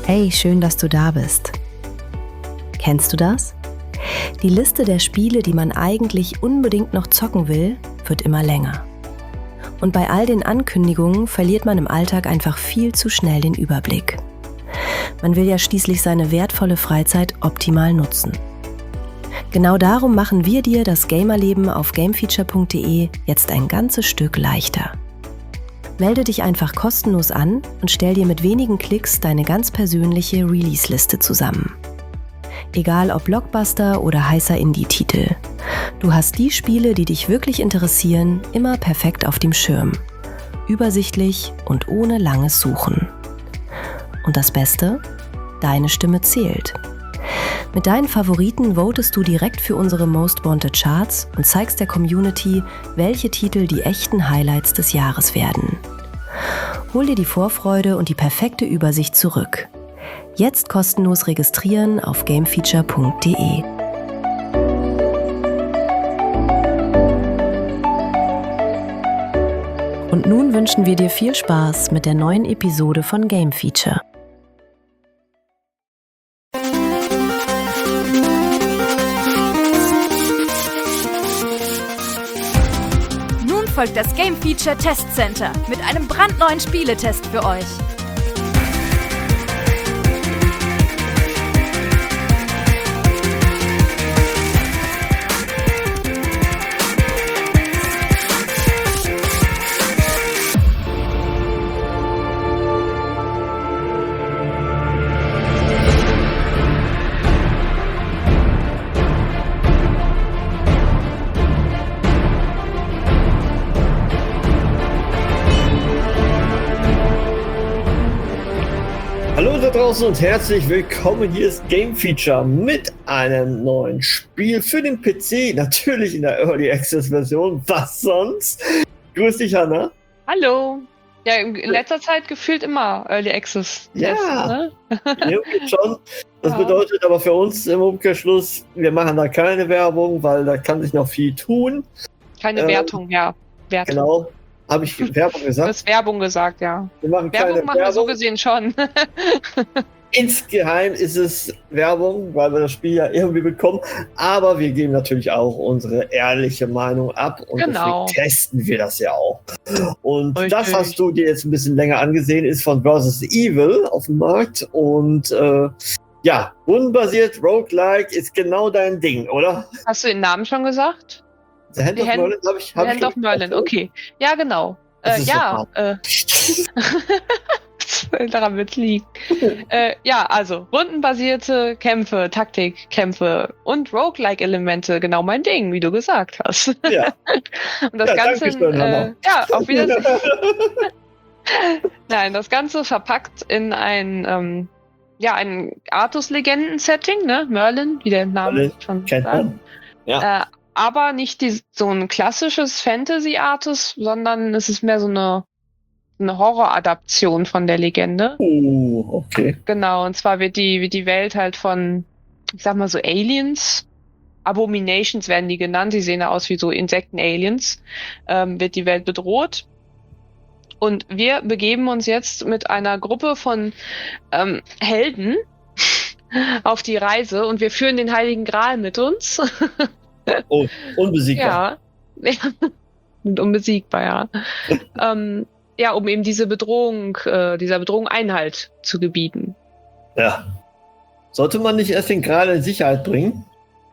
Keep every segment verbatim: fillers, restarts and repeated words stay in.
Hey, schön, dass du da bist. Kennst du das? Die Liste der Spiele, die man eigentlich unbedingt noch zocken will, wird immer länger. Und bei all den Ankündigungen verliert man im Alltag einfach viel zu schnell den Überblick. Man will ja schließlich seine wertvolle Freizeit optimal nutzen. Genau darum machen wir dir das Gamerleben auf gamefeature punkt de jetzt ein ganzes Stück leichter. Melde dich einfach kostenlos an und stell dir mit wenigen Klicks deine ganz persönliche Release-Liste zusammen. Egal ob Blockbuster oder heißer Indie-Titel. Du hast die Spiele, die dich wirklich interessieren, immer perfekt auf dem Schirm. Übersichtlich und ohne langes Suchen. Und das Beste? Deine Stimme zählt. Mit deinen Favoriten votest du direkt für unsere Most Wanted Charts und zeigst der Community, welche Titel die echten Highlights des Jahres werden. Hol dir die Vorfreude und die perfekte Übersicht zurück. Jetzt kostenlos registrieren auf gamefeature punkt de. Und nun wünschen wir dir viel Spaß mit der neuen Episode von Game Feature. Nun folgt das Game Feature Test Center mit einem brandneuen Spieletest für euch. Hallo da draußen und herzlich willkommen. Hier ist Game Feature mit einem neuen Spiel für den P C, natürlich in der Early Access Version. Was sonst? Grüß dich, Hanna. Hallo. Ja, in letzter Zeit gefühlt immer Early Access. Ja, ne? Ja, schon. Das Ja. bedeutet aber für uns im Umkehrschluss, wir machen da keine Werbung, weil da kann sich noch viel tun. Keine Ähm, Wertung, ja. Wertung. Genau. Habe ich Werbung Du gesagt? hast Werbung gesagt, ja. Wir machen Werbung keine machen wir so Werbung. gesehen schon. Insgeheim ist es Werbung, weil wir das Spiel ja irgendwie bekommen. Aber wir geben natürlich auch unsere ehrliche Meinung ab. Und Genau. deswegen testen wir das ja auch. Und Richtig. das hast du dir jetzt ein bisschen länger angesehen, ist von Versus Evil auf dem Markt. Und äh, ja, rundenbasiert, Roguelike ist genau dein Ding, oder? Hast du den Namen schon gesagt? The Hand Die of Hand- Merlin habe ich. The Hab Hand ich of Merlin, okay. Ja, genau. Das Äh, ist ja, äh, daran wird's liegen. äh, ja, also rundenbasierte Kämpfe, Taktikkämpfe und Roguelike-Elemente, genau mein Ding, wie du gesagt hast. Ja. Und das Ja, Ganze, danke schön, äh, Hanna. ja, auf Wiedersehen. Nein, das Ganze verpackt in ein, ähm, ja, ein Artus-Legenden-Setting, ne? Merlin, wie der Name Merlin, schon Kennt sagt. man. Ja. Äh, aber nicht die, so ein klassisches Fantasy-Artus, sondern es ist mehr so eine, eine Horror-Adaption von der Legende. Uh, okay. Genau, und zwar wird die, wird die Welt halt von, ich sag mal so Aliens, Abominations werden die genannt, die sehen aus wie so Insekten-Aliens, ähm, wird die Welt bedroht. Und wir begeben uns jetzt mit einer Gruppe von ähm, Helden auf die Reise und wir führen den Heiligen Gral mit uns. Oh, unbesiegbar. Ja. Und unbesiegbar, ja. ähm, ja, um eben diese Bedrohung, äh, dieser Bedrohung Einhalt zu gebieten. Ja. Sollte man nicht erst den Gral in Sicherheit bringen?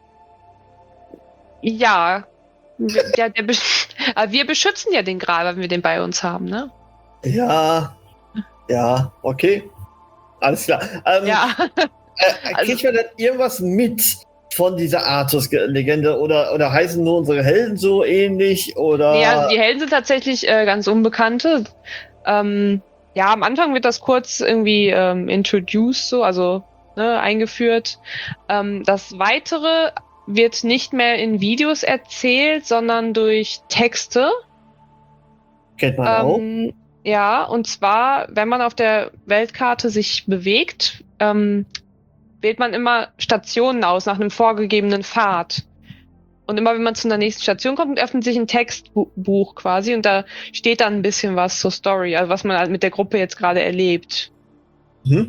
Ja. Der, der besch- Aber wir beschützen ja den Gral, wenn wir den bei uns haben, ne? Ja. Ja, okay. Alles klar. Ähm, Ja. äh, also- kriegt man denn irgendwas mit von dieser Artus-Legende oder, oder heißen nur unsere Helden so ähnlich? Oder? Nee, also die Helden sind tatsächlich äh, ganz Unbekannte. Ähm, ja, am Anfang wird das kurz irgendwie ähm, introduced, so, also ne, eingeführt. Ähm, das Weitere wird nicht mehr in Videos erzählt, sondern durch Texte. Kennt man auch. Ähm, ja, und zwar, wenn man auf der Weltkarte sich bewegt, ähm, wählt man immer Stationen aus nach einem vorgegebenen Pfad. Und immer wenn man zu einer nächsten Station kommt, öffnet sich ein Textbuch quasi und da steht dann ein bisschen was zur Story, also was man halt mit der Gruppe jetzt gerade erlebt. Mhm.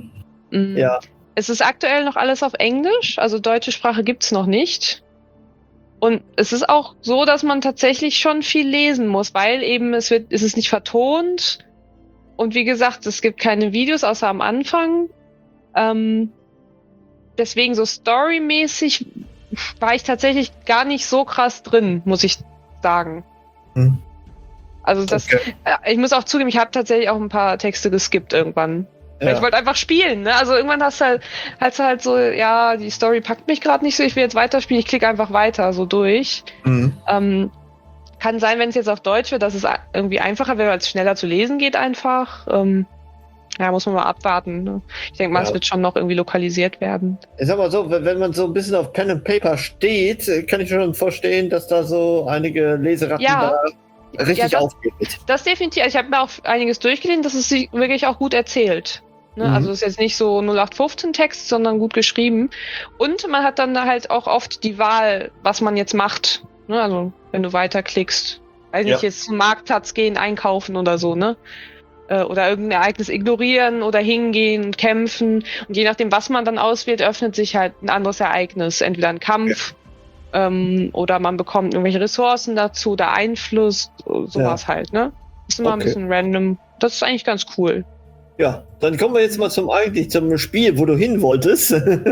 Mm, Ja. Es ist aktuell noch alles auf Englisch, also deutsche Sprache gibt's noch nicht. Und es ist auch so, dass man tatsächlich schon viel lesen muss, weil eben es wird, es ist nicht vertont. Und wie gesagt, es gibt keine Videos außer am Anfang. Ähm, deswegen so storymäßig war ich tatsächlich gar nicht so krass drin, muss ich sagen. Hm. Also das, Okay. äh, ich muss auch zugeben, ich habe tatsächlich auch ein paar Texte geskippt irgendwann. Weil Ja. ich wollte einfach spielen, ne? Also irgendwann hast du halt, hast du halt so, ja, die Story packt mich gerade nicht so, ich will jetzt weiterspielen, ich klicke einfach weiter so durch. Mhm. Ähm, kann sein, wenn es jetzt auf Deutsch wird, dass es a- irgendwie einfacher wird, weil es schneller zu lesen geht einfach. Ähm, ja, muss man mal abwarten. Ne? Ich denke mal, Ja. es wird schon noch irgendwie lokalisiert werden. Ich sag mal so, wenn wenn man so ein bisschen auf Pen and Paper steht, äh, kann ich schon verstehen, dass da so einige Leseratten Ja. da richtig Ja, das- aufgeht. Das definitiv, also ich habe mir auch einiges durchgelesen, das ist sich wirklich auch gut erzählt. Ne? Mhm. Also es ist jetzt nicht so null acht fünfzehn Text, sondern gut geschrieben. Und man hat dann halt auch oft die Wahl, was man jetzt macht. Ne? Also wenn du weiterklickst. Weiß nicht, Ja. jetzt zum Marktplatz gehen, einkaufen oder so, ne? Äh, Oder irgendein Ereignis ignorieren oder hingehen und kämpfen. Und je nachdem, was man dann auswählt, öffnet sich halt ein anderes Ereignis. Entweder ein Kampf ähm, oder man bekommt irgendwelche Ressourcen dazu oder Einfluss, sowas halt, ne? Ist immer ein Okay. bisschen random. Das ist eigentlich ganz cool. Ja, dann kommen wir jetzt mal zum eigentlich zum Spiel, wo du hin wolltest.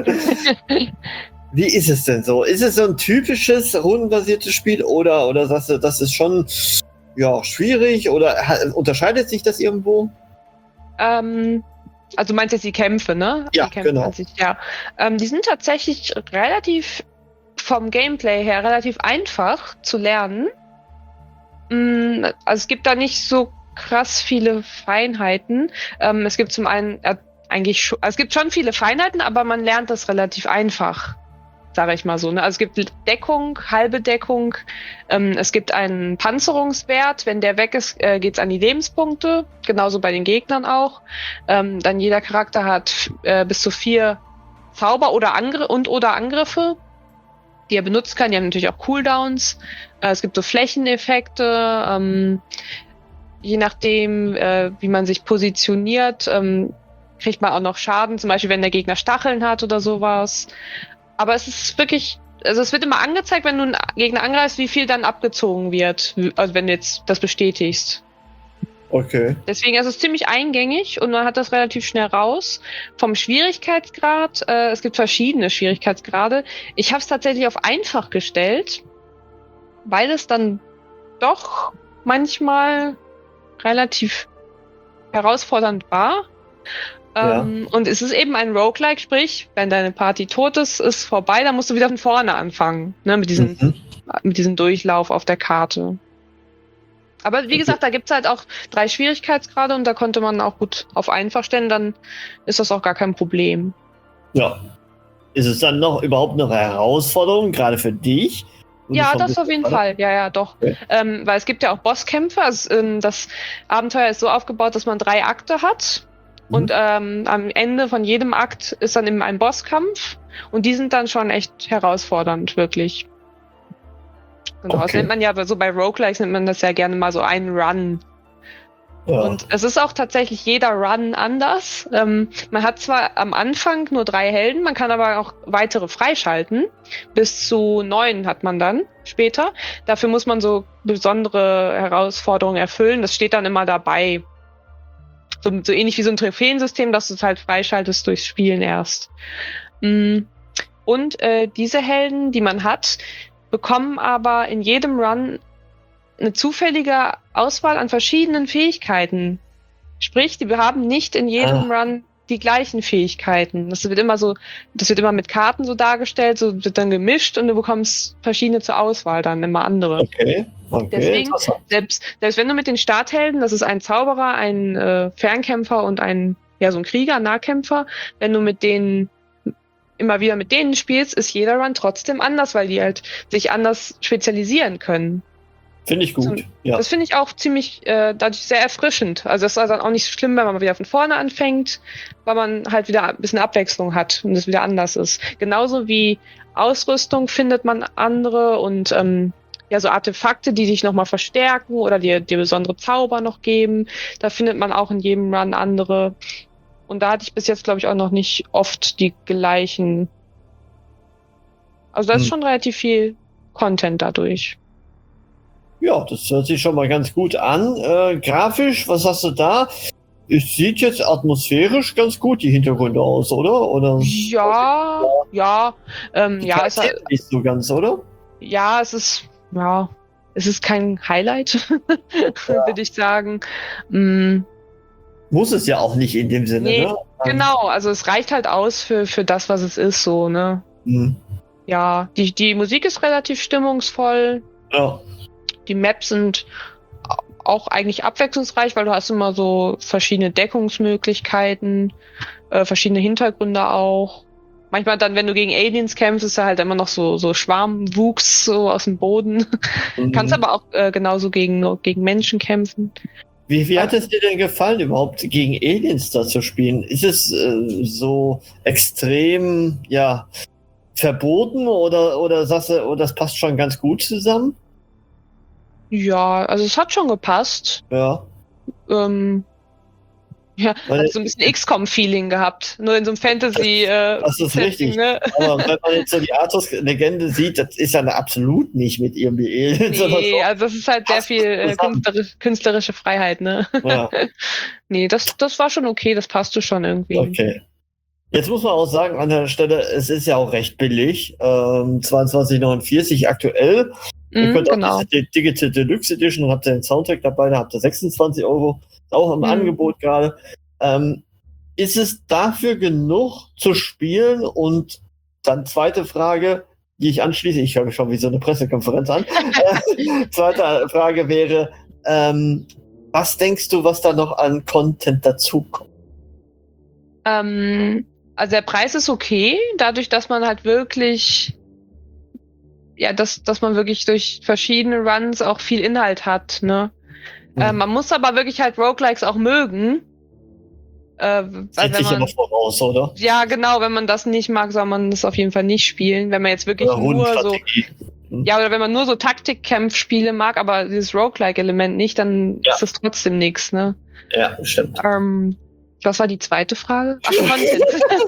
Wie ist es denn so? Ist es so ein typisches rundenbasiertes Spiel oder, oder sagst du, das ist schon ja, schwierig oder ha- unterscheidet sich das irgendwo? Ähm, also du meinst jetzt die Kämpfe, ne? Ja, die Kämpfe genau. an sich, ja. Ähm, die sind tatsächlich relativ vom Gameplay her relativ einfach zu lernen. Mm, Also es gibt da nicht so krass viele Feinheiten. Ähm, es gibt zum einen äh, eigentlich schon, also es gibt schon viele Feinheiten, aber man lernt das relativ einfach, sage ich mal so. Ne? Also es gibt Deckung, halbe Deckung. Ähm, es gibt einen Panzerungswert. Wenn der weg ist, äh, geht's an die Lebenspunkte. Genauso bei den Gegnern auch. Ähm, dann jeder Charakter hat äh, bis zu vier Zauber oder Angr und oder Angriffe, die er benutzen kann. Die haben natürlich auch Cooldowns. Äh, es gibt so Flächeneffekte. Ähm, je nachdem, äh, wie man sich positioniert, ähm, kriegt man auch noch Schaden. Zum Beispiel, wenn der Gegner Stacheln hat oder sowas. Aber es ist wirklich, also es wird immer angezeigt, wenn du einen Gegner angreifst, wie viel dann abgezogen wird. Also wenn du jetzt das bestätigst. Okay. Deswegen ist es ziemlich eingängig und man hat das relativ schnell raus. Vom Schwierigkeitsgrad, äh, es gibt verschiedene Schwierigkeitsgrade. Ich habe es tatsächlich auf einfach gestellt, weil es dann doch manchmal relativ herausfordernd war. Ja. Ähm, und es ist eben ein Roguelike, sprich, wenn deine Party tot ist, ist vorbei, dann musst du wieder von vorne anfangen, ne, mit diesem, Mhm. mit diesem Durchlauf auf der Karte. Aber wie Okay. gesagt, da gibt's halt auch drei Schwierigkeitsgrade und da konnte man auch gut auf einfach stellen, dann ist das auch gar kein Problem. Ja. Ist es dann noch überhaupt eine Herausforderung, gerade für dich? Wo du Ja, schon das bist, auf jeden oder? Fall. Ja, ja, doch. Okay. Ähm, weil es gibt ja auch Bosskämpfe. Also, ähm, das Abenteuer ist so aufgebaut, dass man drei Akte hat. Mhm. Und ähm, am Ende von jedem Akt ist dann eben ein Bosskampf. Und die sind dann schon echt herausfordernd, wirklich. Genau, das Okay. nennt man ja, so bei Roguelikes nennt man das ja gerne mal so einen Run. Ja. Und es ist auch tatsächlich jeder Run anders. Ähm, man hat zwar am Anfang nur drei Helden, man kann aber auch weitere freischalten. Bis zu neun hat man dann später. Dafür muss man so besondere Herausforderungen erfüllen. Das steht dann immer dabei. So, so ähnlich wie so ein Trophäensystem, dass du es halt freischaltest durchs Spielen erst. Mm. Und äh, diese Helden, die man hat, bekommen aber in jedem Run eine zufällige Auswahl an verschiedenen Fähigkeiten. Sprich, die haben nicht in jedem Run die gleichen Fähigkeiten. Das wird immer so, das wird immer mit Karten so dargestellt, so wird dann gemischt und du bekommst verschiedene zur Auswahl, dann immer andere. Okay. Okay. Deswegen- Interessant. Selbst, selbst wenn du mit den Starthelden, das ist ein Zauberer, ein äh, Fernkämpfer und ein, ja, so ein Krieger, Nahkämpfer, wenn du mit denen immer wieder mit denen spielst, ist jeder Run trotzdem anders, weil die halt sich anders spezialisieren können. Finde ich gut. So, Ja. Das finde ich auch ziemlich, äh, dadurch sehr erfrischend. Also es ist dann auch nicht so schlimm, wenn man wieder von vorne anfängt, weil man halt wieder ein bisschen Abwechslung hat und es wieder anders ist. Genauso wie Ausrüstung findet man andere und ähm, ja, so Artefakte, die dich nochmal verstärken oder dir, dir besondere Zauber noch geben. Da findet man auch in jedem Run andere. Und da hatte ich bis jetzt, glaube ich, auch noch nicht oft die gleichen. Also da ist Hm. schon relativ viel Content dadurch. Ja, das hört sich schon mal ganz gut an. Äh, grafisch, was hast du da? Es sieht jetzt atmosphärisch ganz gut die Hintergründe aus, oder? Oder Ja, ja, ähm, die ja, es, Charaktere nicht so ganz, oder? ja, es ist, ja, es ist kein Highlight, würde ich sagen. Mm, Muss es ja auch nicht in dem Sinne, Nee, ne? genau, also es reicht halt aus für, für das, was es ist, so, ne? Hm. Ja, die, die Musik ist relativ stimmungsvoll, Ja. die Maps sind au- auch eigentlich abwechslungsreich, weil du hast immer so verschiedene Deckungsmöglichkeiten, äh, verschiedene Hintergründe auch. Manchmal dann, wenn du gegen Aliens kämpfst, ist da halt immer noch so, so Schwarmwuchs so aus dem Boden. Mhm. Kannst aber auch äh, genauso gegen, gegen Menschen kämpfen. Wie, wie hat es dir denn gefallen, überhaupt gegen Aliens da zu spielen? Ist es äh, so extrem, ja, verboten oder, oder sagst du, oh, das passt schon ganz gut zusammen? Ja, also es hat schon gepasst. Ja. Ähm, ja, Weil- hat so ein bisschen X COM-Feeling gehabt. Nur in so einem Fantasy äh, Das ist Setting, richtig. ne? Aber wenn man jetzt so die Artus-Legende sieht, das ist ja absolut nicht mit irgendwie Aliens oder Nee, also das ist halt sehr Passt viel äh, zusammen. künstlerisch, künstlerische Freiheit, ne? so. Ja, Nee, das, das war schon okay, das passte schon irgendwie. okay. Jetzt muss man auch sagen, an der Stelle, es ist ja auch recht billig. Ähm, zweiundzwanzig neunundvierzig aktuell. Ihr Mhm, könnt genau. auch die Digital Deluxe Edition und habt ihr den Soundtrack dabei, da habt ihr sechsundzwanzig Euro. Ist auch im Mhm. Angebot gerade. Ähm, ist es dafür genug zu spielen? Und dann zweite Frage, die ich anschließe, ich höre mich schon wie so eine Pressekonferenz an. äh, zweite Frage wäre, ähm, was denkst du, was da noch an Content dazukommt? Ähm, also der Preis ist okay, dadurch, dass man halt wirklich, ja, dass, dass man wirklich durch verschiedene Runs auch viel Inhalt hat, ne? Hm. Äh, man muss aber wirklich halt Roguelikes auch mögen. Äh, weil Sieht wenn sich aber man, voraus, oder? ja, genau, wenn man das nicht mag, soll man das auf jeden Fall nicht spielen. Wenn man jetzt wirklich Oder nur so, Rundenstrategie. ja, oder wenn man nur so Taktikkämpfspiele mag, aber dieses Roguelike-Element nicht, dann Ja. ist das trotzdem nichts, ne? Ja, stimmt. Ähm, was war die zweite Frage? Ach, Content.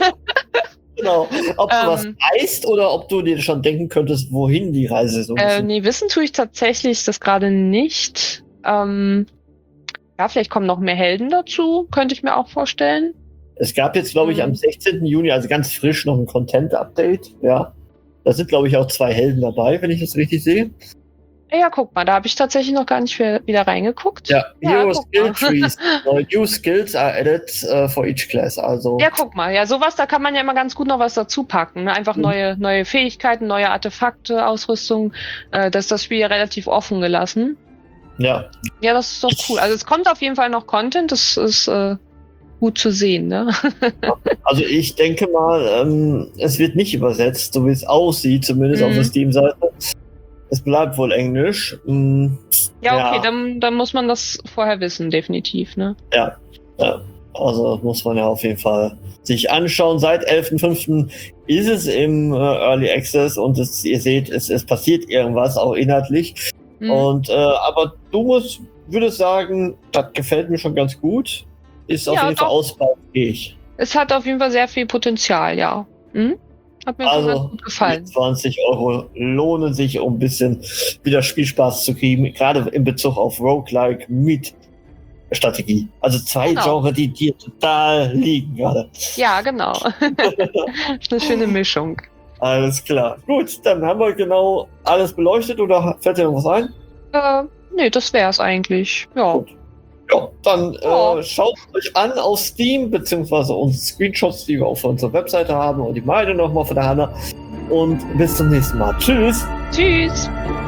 Genau. Ob du was Ähm, weißt oder ob du dir schon denken könntest, wohin die Reise so ein äh, bisschen. nee, wissen tue ich tatsächlich das gerade nicht. Ähm, ja, vielleicht kommen noch mehr Helden dazu, könnte ich mir auch vorstellen. Es gab jetzt, glaube ich, Mhm. am sechzehnten Juni, also ganz frisch, noch ein Content-Update. Ja. Da sind, glaube ich, auch zwei Helden dabei, wenn ich das richtig sehe. Ja, guck mal, da habe ich tatsächlich noch gar nicht wieder wieder reingeguckt. Ja, Hero guck Skill mal. Trees. Uh, new skills are added uh, for each class. Also, Ja, guck mal, ja, sowas, da kann man ja immer ganz gut noch was dazu packen. Ne? Einfach Mhm. neue, neue Fähigkeiten, neue Artefakte, Ausrüstung. Äh, das ist das Spiel ja relativ offen gelassen. ja. Ja, das ist doch cool. Also es kommt auf jeden Fall noch Content, das ist äh, gut zu sehen, ne? Also ich denke mal, ähm, es wird nicht übersetzt, so wie es aussieht, zumindest Mhm. auf der Steam-Seite. Es bleibt wohl Englisch. Mm, Ja, okay, Ja. Dann, dann muss man das vorher wissen, definitiv, ne? Ja, ja, also das muss man ja auf jeden Fall sich anschauen. Seit elften fünften ist es im äh, Early Access und es, ihr seht, es, es passiert irgendwas, auch inhaltlich. Mhm. Und äh, aber du musst, würdest sagen, das gefällt mir schon ganz gut. Ist auf Ja, jeden Fall doch. ausbaufähig. Es hat auf jeden Fall sehr viel Potenzial, ja. Mhm. Hat mir schon ganz Also gut gefallen. mit zwanzig Euro lohnen sich, um ein bisschen wieder Spielspaß zu kriegen, gerade in Bezug auf Roguelike mit Strategie. Also zwei Genau. Genres, die dir total liegen gerade. Ja, genau. Ist eine schöne Mischung. Alles klar. Gut, dann haben wir genau alles beleuchtet oder fällt dir noch was ein? Äh, nee, das wär's eigentlich. Ja. Gut. Ja, dann Ja. äh, schaut euch an auf Steam, beziehungsweise unsere Screenshots, die wir auf unserer Webseite haben und die Meldung nochmal von der Hanna. Und bis zum nächsten Mal. Tschüss! Tschüss!